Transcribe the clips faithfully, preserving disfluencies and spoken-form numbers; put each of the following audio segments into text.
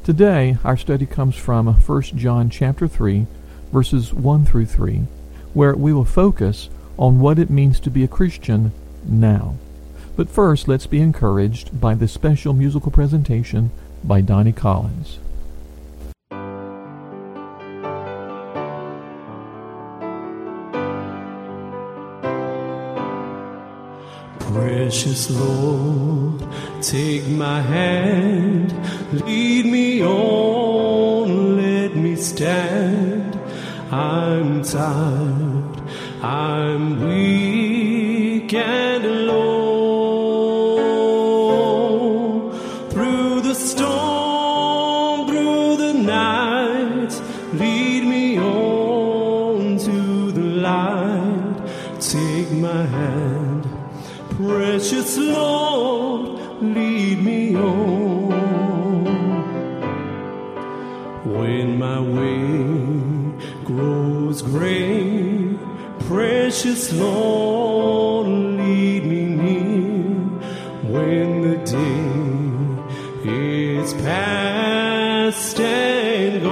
Today, our study comes from First John chapter three, verses one through three, where we will focus on what it means to be a Christian now. But first, let's be encouraged by this special musical presentation by Donnie Collins. Precious Lord, take my hand, lead me on, let me stand. I'm tired, I'm weak and alone. Through the storm, through the night, lead me on to the light. Take my hand, precious Lord, lead me on. When my way grows gray, precious Lord, lead me near. When the day is past and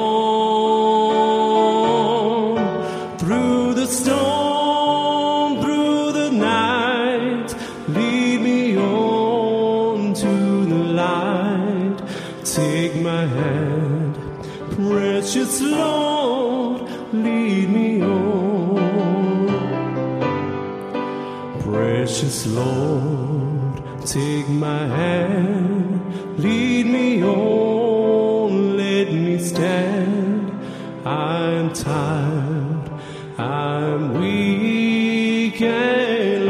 gone, through the storm, through the night, lead me on to the light. Take my hand, precious Lord, lead me on. Precious Lord, take my hand, lead me on, let me stand. I'm tired, I'm weak and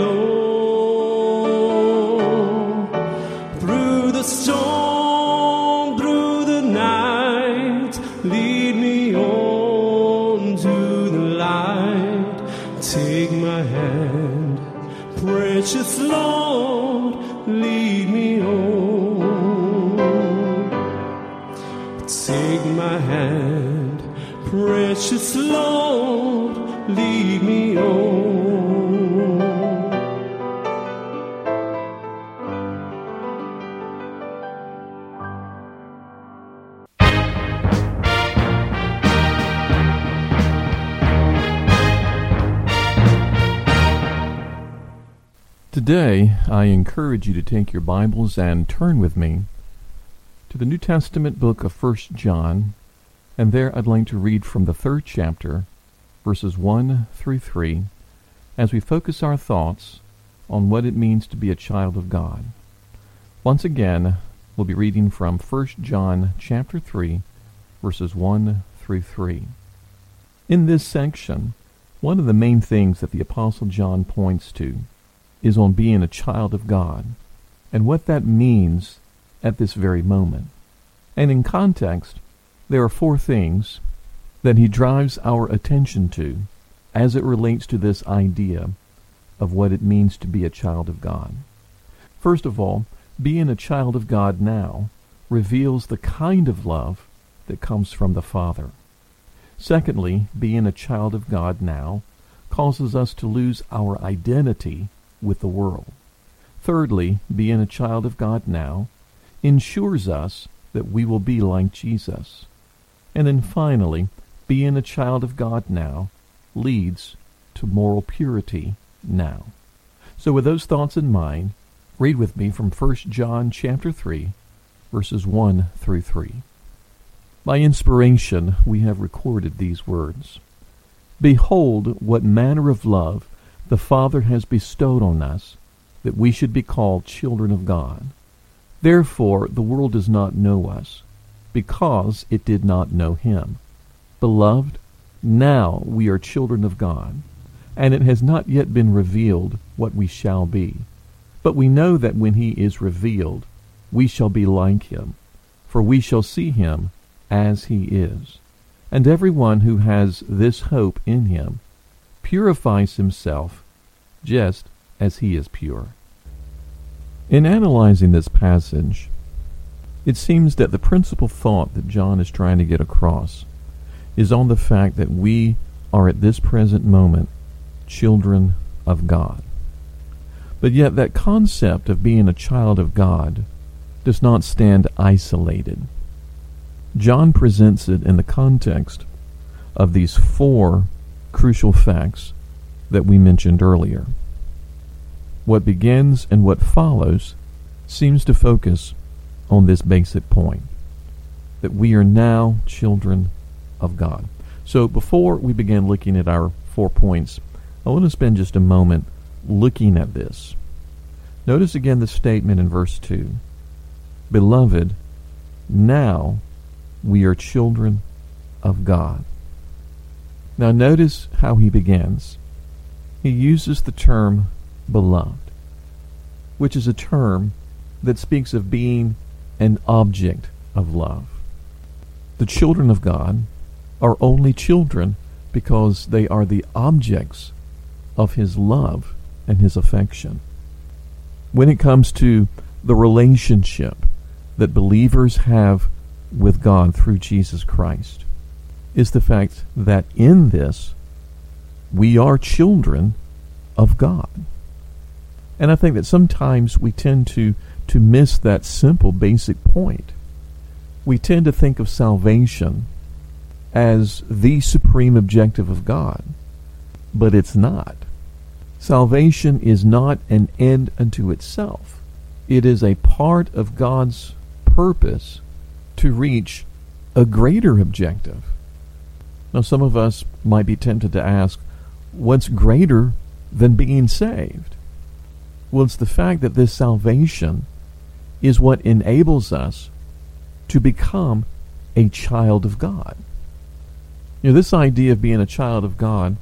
low. Through the storm, through the night, lead me on to the light. Take my hand, precious Lord, lead me on. Take my hand, precious Lord, lead me on. Today, I encourage you to take your Bibles and turn with me to the New Testament book of First John, and there I'd like to read from the third chapter, verses one through three, as we focus our thoughts on what it means to be a child of God. Once again, we'll be reading from First John chapter three, verses one through three. In this section, one of the main things that the Apostle John points to is on being a child of God, and what that means at this very moment. And in context, there are four things that he drives our attention to as it relates to this idea of what it means to be a child of God. First of all, being a child of God now reveals the kind of love that comes from the Father. Secondly, being a child of God now causes us to lose our identity with the world. Thirdly, being a child of God now ensures us that we will be like Jesus. And then finally, being a child of God now leads to moral purity now. So with those thoughts in mind, read with me from First John chapter three, verses one through three. By inspiration, we have recorded these words. Behold, what manner of love the Father has bestowed on us, that we should be called children of God. Therefore the world does not know us, because it did not know him. Beloved, now we are children of God, and it has not yet been revealed what we shall be. But we know that when he is revealed, we shall be like him, for we shall see him as he is. And everyone who has this hope in him purifies himself just as he is pure. In analyzing this passage, it seems that the principal thought that John is trying to get across is on the fact that we are at this present moment children of God. But yet that concept of being a child of God does not stand isolated. John presents it in the context of these four crucial facts that we mentioned earlier. What begins and what follows seems to focus on this basic point, that we are now children of God. So before we begin looking at our four points, I want to spend just a moment looking at this. Notice again the statement in verse two. Beloved, now we are children of God. Now notice how he begins. He uses the term beloved, which is a term that speaks of being an object of love. The children of God are only children because they are the objects of his love and his affection. When it comes to the relationship that believers have with God through Jesus Christ, is the fact that in this we are children of God. And I think that sometimes we tend to, to miss that simple basic point. We tend to think of salvation as the supreme objective of God, but it's not. Salvation is not an end unto itself. It is a part of God's purpose to reach a greater objective. Now, some of us might be tempted to ask, what's greater than being saved? Well, it's the fact that this salvation is what enables us to become a child of God. You know, this idea of being a child of God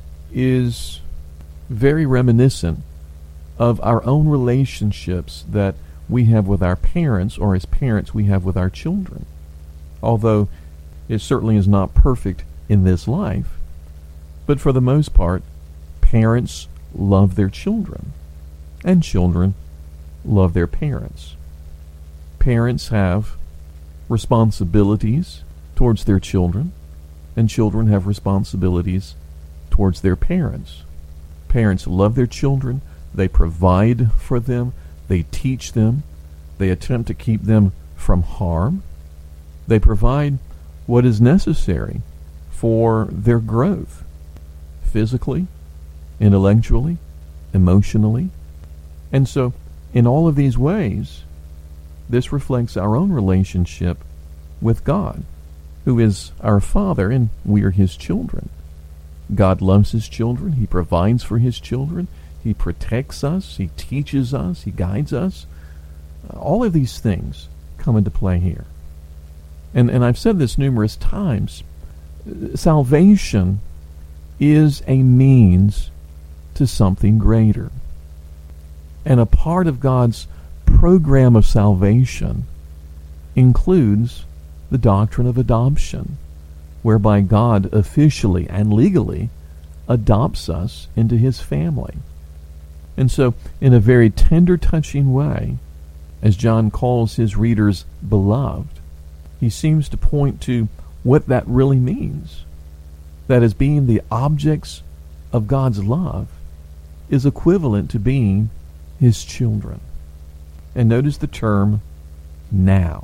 is very reminiscent of our own relationships that we have with our parents, or as parents we have with our children. Although it certainly is not perfect in this life, but for the most part, parents love their children, and children love their parents. Parents have responsibilities towards their children, and children have responsibilities towards their parents. Parents love their children, they provide for them, they teach them, they attempt to keep them from harm. They provide what is necessary for their growth, physically, intellectually, emotionally. And so, in all of these ways, this reflects our own relationship with God, who is our Father, and we are his children. God loves his children. He provides for his children. He protects us. He teaches us. He guides us. All of these things come into play here. And, and I've said this numerous times. Salvation is a means to something greater. And a part of God's program of salvation includes the doctrine of adoption, whereby God officially and legally adopts us into his family. And so, in a very tender, touching way, as John calls his readers beloved, he seems to point to what that really means. That as being the objects of God's love is equivalent to being his children. And notice the term, now.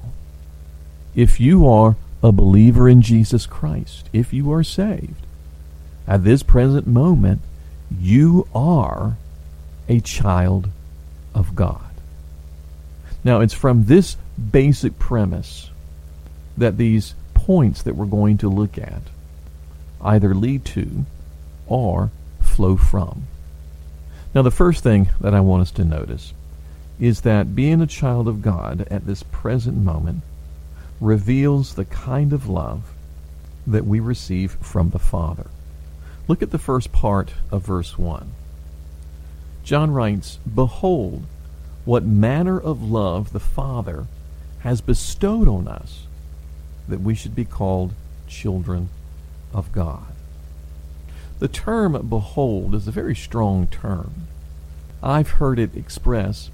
If you are a believer in Jesus Christ, if you are saved, at this present moment, you are a child of God. Now, it's from this basic premise that these points that we're going to look at either lead to or flow from. Now, the first thing that I want us to notice is that being a child of God at this present moment reveals the kind of love that we receive from the Father. Look at the first part of verse one. John writes, "Behold, what manner of love the Father has bestowed on us, that we should be called children of God." The term behold is a very strong term. I've heard it expressed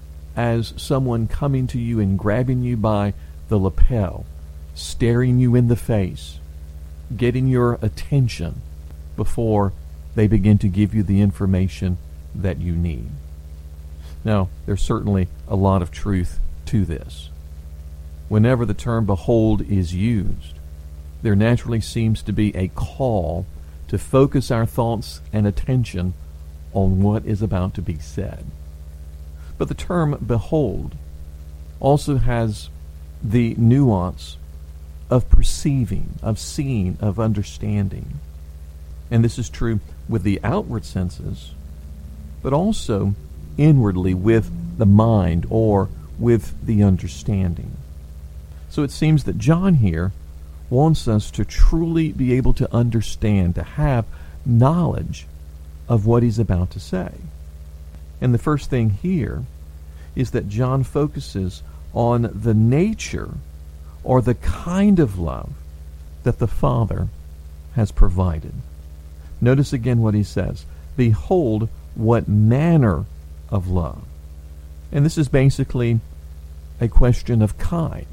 as someone coming to you and grabbing you by the lapel, staring you in the face, getting your attention before they begin to give you the information that you need. Now, there's certainly a lot of truth to this. whenever the term behold is used, there naturally seems to be a call to focus our thoughts and attention on what is about to be said. But the term behold also has the nuance of perceiving, of seeing, of understanding. And this is true with the outward senses, but also inwardly with the mind or with the understanding. So it seems that John here wants us to truly be able to understand, to have knowledge of what he's about to say. And the first thing here is that John focuses on the nature or the kind of love that the Father has provided. Notice again what he says. Behold, what manner of love. And this is basically a question of kind.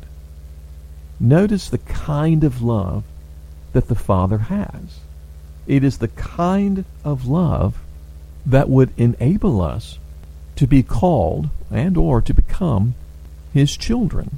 Notice the kind of love that the Father has. It is the kind of love that would enable us to be called and or to become his children.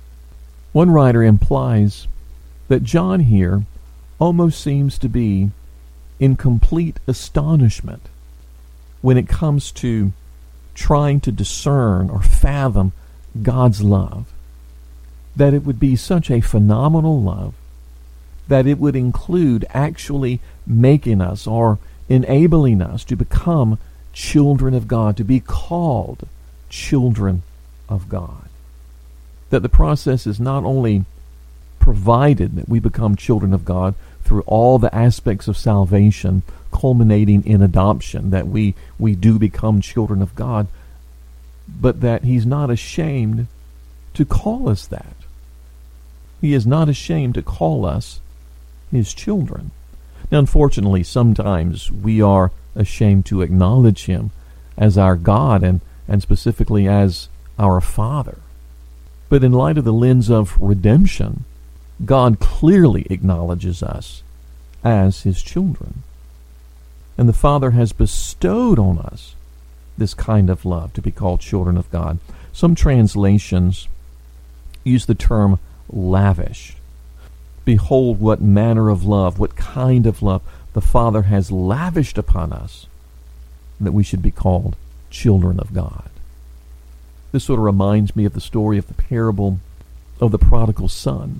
One writer implies that John here almost seems to be in complete astonishment when it comes to trying to discern or fathom God's love. That it would be such a phenomenal love that it would include actually making us or enabling us to become children of God, to be called children of God. That the process is not only provided that we become children of God through all the aspects of salvation, culminating in adoption, that we, we do become children of God, but that he's not ashamed to call us that. He is not ashamed to call us his children. Now, unfortunately, sometimes we are ashamed to acknowledge him as our God and, and specifically as our Father. But in light of the lens of redemption, God clearly acknowledges us as his children. And the Father has bestowed on us this kind of love to be called children of God. Some translations use the term lavish. Behold what manner of love, what kind of love the Father has lavished upon us, that we should be called children of God. This sort of reminds me of the story of the parable of the prodigal son,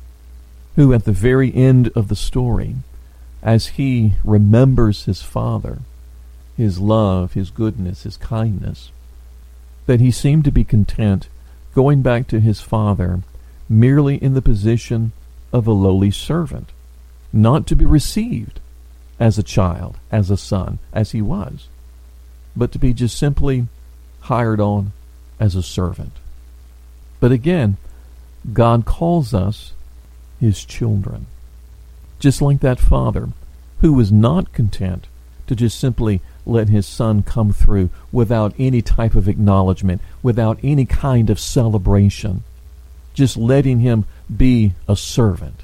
who at the very end of the story, as he remembers his father, his love, his goodness, his kindness, that he seemed to be content going back to his father merely in the position of a lowly servant, not to be received as a child, as a son, as he was, but to be just simply hired on as a servant. But again, God calls us his children. Just like that father who was not content to just simply let his son come through without any type of acknowledgement, without any kind of celebration, just letting him be a servant.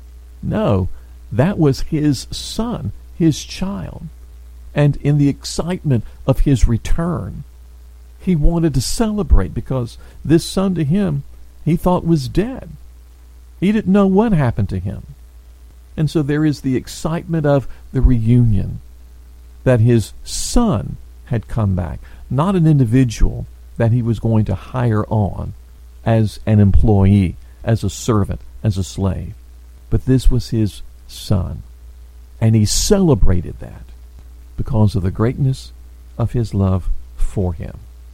No, that was his son, his child. And in the excitement of his return, he wanted to celebrate because this son to him, he thought was dead. He didn't know what happened to him. And so there is the excitement of the reunion, that his son had come back, not an individual that he was going to hire on as an employee, as a servant, as a slave. But this was his son. And he celebrated that because of the greatness of his love for him.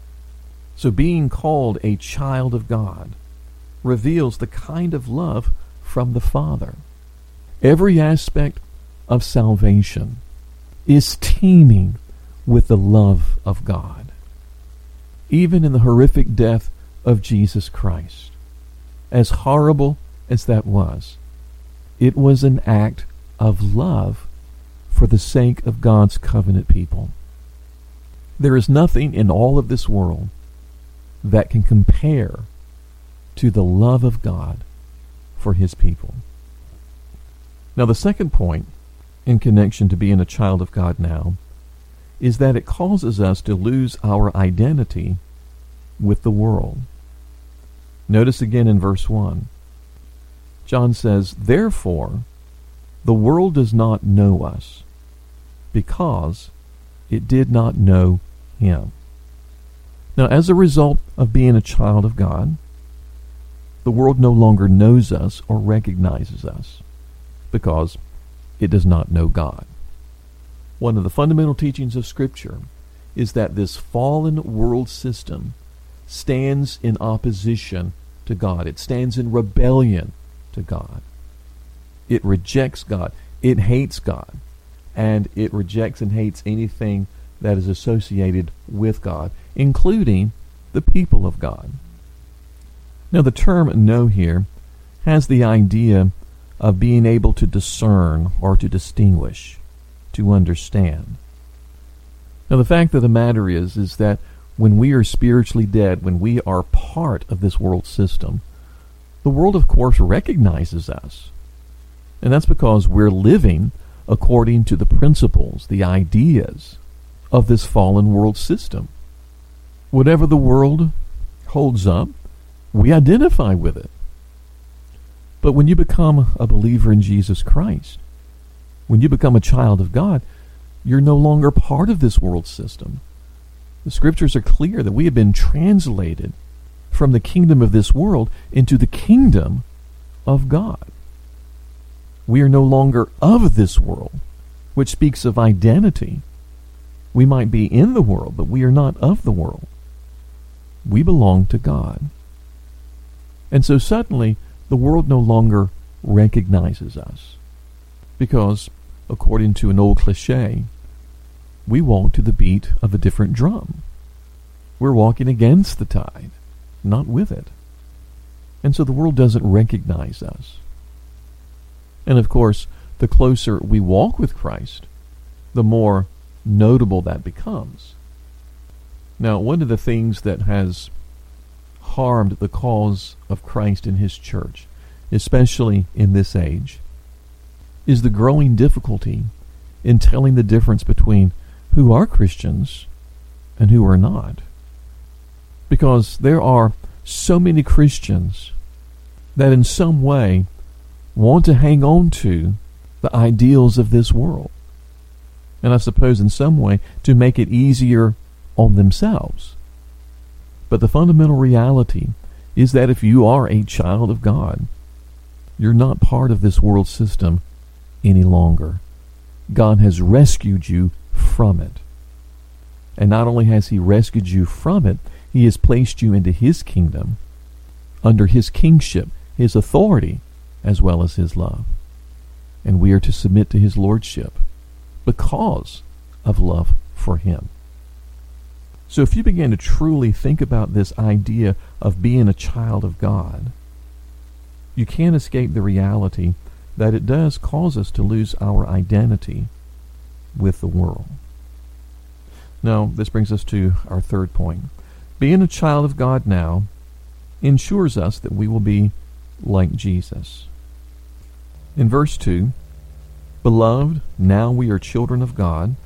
So being called a child of God reveals the kind of love from the Father. Every aspect of salvation is teeming with the love of God. Even in the horrific death of Jesus Christ, as horrible as that was, it was an act of love for the sake of God's covenant people. There is nothing in all of this world that can compare to the love of God for his people. Now, the second point in connection to being a child of God now is that it causes us to lose our identity with the world. Notice again in verse one. John says, "Therefore, the world does not know us, because it did not know him." Now, as a result of being a child of God, the world no longer knows us or recognizes us, because it does not know God. One of the fundamental teachings of Scripture is that this fallen world system stands in opposition to God. It stands in rebellion to God. It rejects God. It hates God. And it rejects and hates anything that is associated with God, including the people of God. Now, the term know here has the idea of being able to discern or to distinguish, to understand. Now, the fact of the matter is, is that when we are spiritually dead, when we are part of this world system, the world, of course, recognizes us. And that's because we're living according to the principles, the ideas of this fallen world system. Whatever the world holds up, we identify with it. But when you become a believer in Jesus Christ, when you become a child of God, you're no longer part of this world system. The Scriptures are clear that we have been translated from the kingdom of this world into the kingdom of God. We are no longer of this world, which speaks of identity. We might be in the world, but we are not of the world. We belong to God. And so suddenly, the world no longer recognizes us, because, according to an old cliche, we walk to the beat of a different drum. We're walking against the tide, not with it. And so the world doesn't recognize us. And of course, the closer we walk with Christ, the more notable that becomes. Now, one of the things that has harmed the cause of Christ in his church, especially in this age, is the growing difficulty in telling the difference between who are Christians and who are not. Because there are so many Christians that in some way want to hang on to the ideals of this world. And I suppose in some way to make it easier on themselves. But the fundamental reality is that if you are a child of God, you're not part of this world system any longer. God has rescued you from it. And not only has he rescued you from it, he has placed you into his kingdom, under his kingship, his authority, as well as his love. And we are to submit to his lordship because of love for him. So if you begin to truly think about this idea of being a child of God, you can't escape the reality that it does cause us to lose our identity with the world. Now, this brings us to our third point. Being a child of God now ensures us that we will be like Jesus. In verse two, "Beloved, now we are children of God,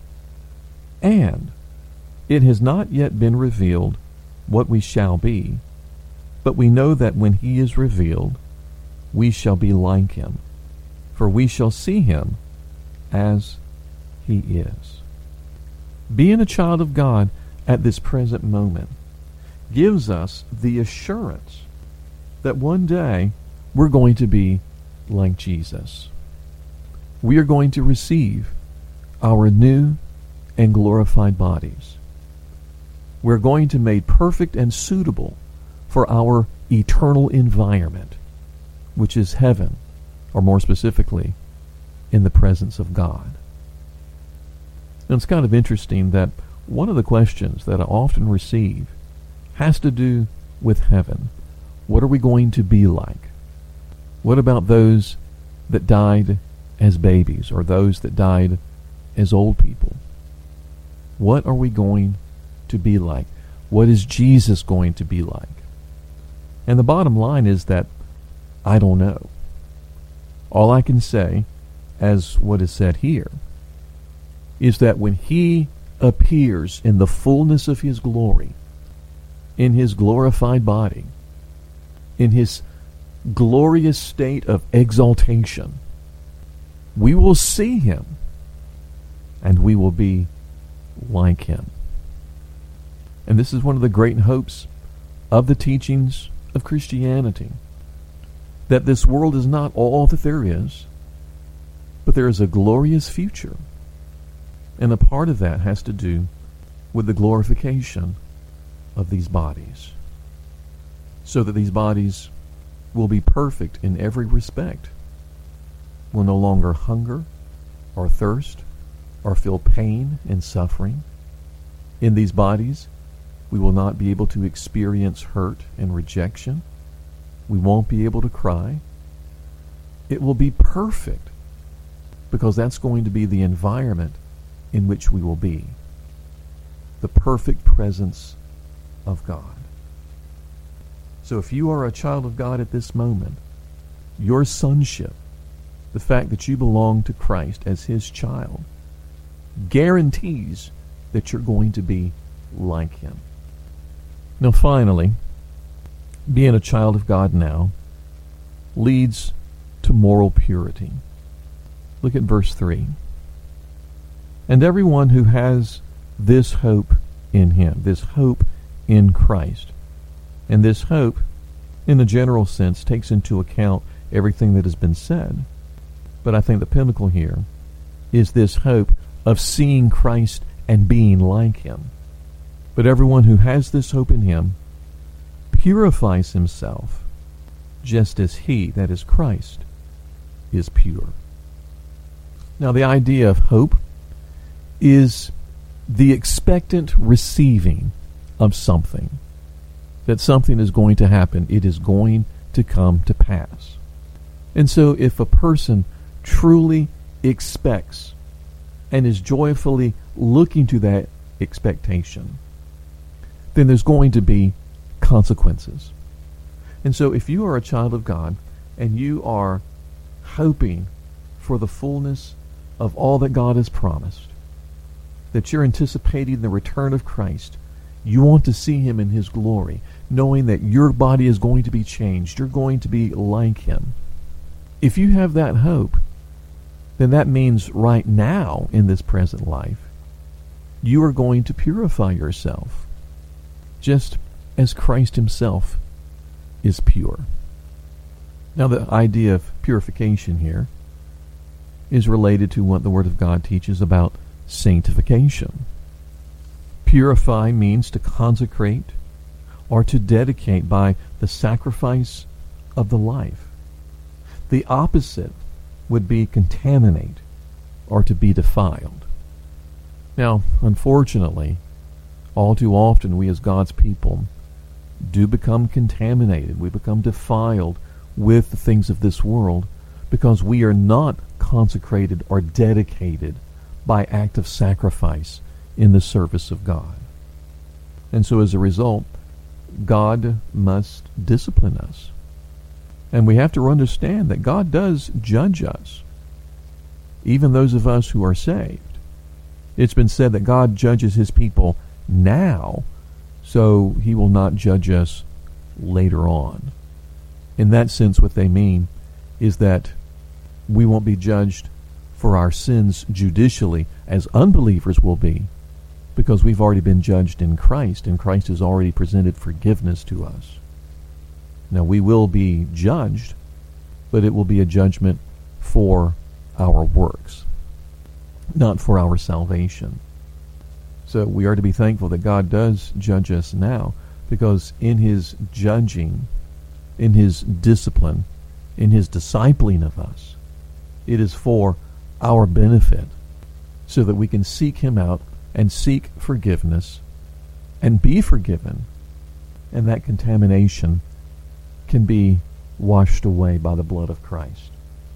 and it has not yet been revealed what we shall be, but we know that when he is revealed, we shall be like him, for we shall see him as he is." Being a child of God at this present moment gives us the assurance that one day we're going to be like Jesus. We are going to receive our new and glorified bodies. We're going to be made perfect and suitable for our eternal environment, which is heaven, or more specifically, in the presence of God. And it's kind of interesting that one of the questions that I often receive has to do with heaven. What are we going to be like? What about those that died as babies, or those that died as old people? What are we going to be like? What is Jesus going to be like? And the bottom line is that I don't know. All I can say, as what is said here, is that when he appears in the fullness of his glory, in his glorified body, in his glorious state of exaltation. We will see him, and we will be like him. And this is one of the great hopes of the teachings of Christianity, that this world is not all that there is, but there is a glorious future. And a part of that has to do with the glorification of these bodies, so that these bodies will be perfect in every respect, will no longer hunger or thirst or feel pain and suffering. In these bodies, we will not be able to experience hurt and rejection. We won't be able to cry. It will be perfect, because that's going to be the environment in which we will be. The perfect presence of God. So if you are a child of God at this moment, your sonship, the fact that you belong to Christ as his child, guarantees that you're going to be like him. Now finally, being a child of God now leads to moral purity. Look at verse three. And everyone who has this hope in him, this hope in Christ, and this hope, in a general sense, takes into account everything that has been said. But I think the pinnacle here is this hope of seeing Christ and being like him. But everyone who has this hope in him purifies himself just as he, that is Christ, is pure. Now the idea of hope is the expectant receiving of something. That something is going to happen. It is going to come to pass. And so if a person truly expects and is joyfully looking to that expectation, then there's going to be consequences. And so if you are a child of God and you are hoping for the fullness of all that God has promised, that you're anticipating the return of Christ, you want to see him in his glory, knowing that your body is going to be changed, you're going to be like him. If you have that hope, then that means right now in this present life, you are going to purify yourself, just as Christ himself is pure. Now the idea of purification here is related to what the Word of God teaches about sanctification. Purify means to consecrate or to dedicate by the sacrifice of the life. The opposite would be contaminate or to be defiled. Now, unfortunately, all too often we as God's people do become contaminated. We become defiled with the things of this world because we are not consecrated or dedicated by act of sacrifice in the service of God. And so as a result, God must discipline us. And we have to understand that God does judge us, even those of us who are saved. It's been said that God judges his people now, so he will not judge us later on. In that sense, what they mean is that we won't be judged for our sins judicially as unbelievers will be, because we've already been judged in Christ, and Christ has already presented forgiveness to us. Now, we will be judged, but it will be a judgment for our works, not for our salvation. So we are to be thankful that God does judge us now, because in his judging, in his discipline, in his discipling of us, it is for our benefit, so that we can seek him out and seek forgiveness and be forgiven, and that contamination can be washed away by the blood of Christ.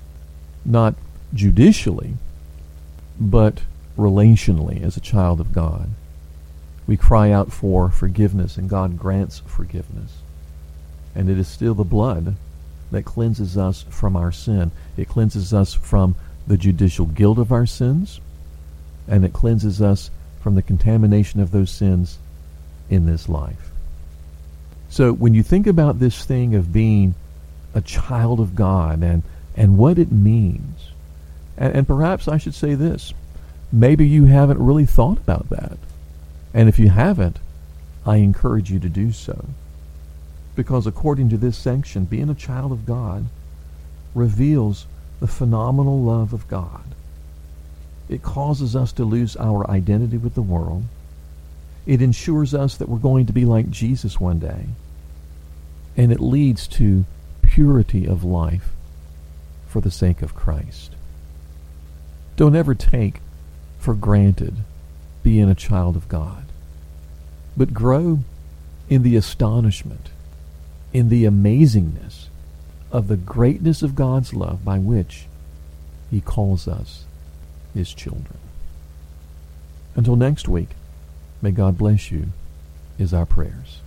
Not judicially, but relationally as a child of God. We cry out for forgiveness, and God grants forgiveness. And it is still the blood that cleanses us from our sin. It cleanses us from the judicial guilt of our sins, and it cleanses us from the contamination of those sins in this life. So when you think about this thing of being a child of God and, and what it means, and, and perhaps I should say this, maybe you haven't really thought about that. And if you haven't, I encourage you to do so. Because according to this section, being a child of God reveals the phenomenal love of God. It causes us to lose our identity with the world. It ensures us that we're going to be like Jesus one day. And it leads to purity of life for the sake of Christ. Don't ever take for granted being a child of God, but grow in the astonishment, in the amazingness of the greatness of God's love by which He calls us His children. Until next week, may God bless you, is our prayers.